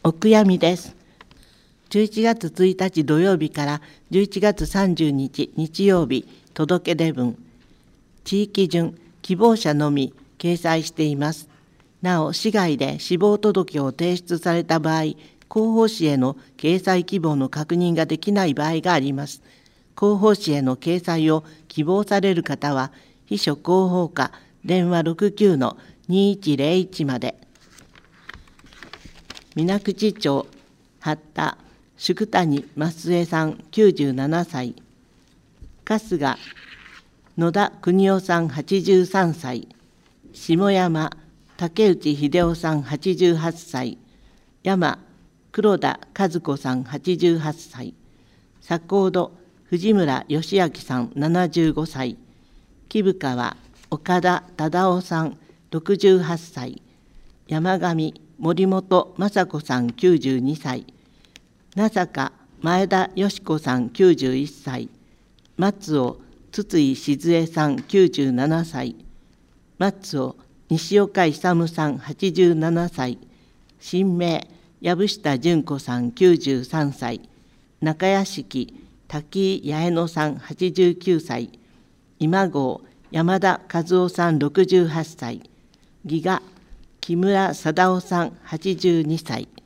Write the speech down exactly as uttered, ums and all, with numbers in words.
お悔やみです。じゅういちがつついたち土曜日からじゅういちがつさんじゅうにち日曜日、届け出文、地域順、希望者のみ掲載しています。なお、市外で死亡届を提出された場合、広報誌への掲載希望の確認ができない場合があります。広報誌への掲載を希望される方は、秘書広報課電話 ろくきゅうのにいちゼロいち まで。水口町八田宿谷増江さんきゅうじゅうななさい、春日野田邦夫さんはちじゅうさんさい、下山竹内秀夫さんはちじゅうはっさい、山黒田和子さんはちじゅうはっさい、坂戸藤村義明さんななじゅうごさい、木深川岡田忠夫さんろくじゅうはっさい、山上森本雅子さんきゅうじゅうにさい、名坂前田よし子さんきゅうじゅういっさい、松尾筒井静江さんきゅうじゅうななさい、松尾西岡勇さんはちじゅうななさい、新名藪下純子さんきゅうじゅうさんさい、中屋敷滝井八重野さんはちじゅうきゅうさい、今郷山田和夫さんろくじゅうはっさい、義賀木村貞夫さんはちじゅうにさい。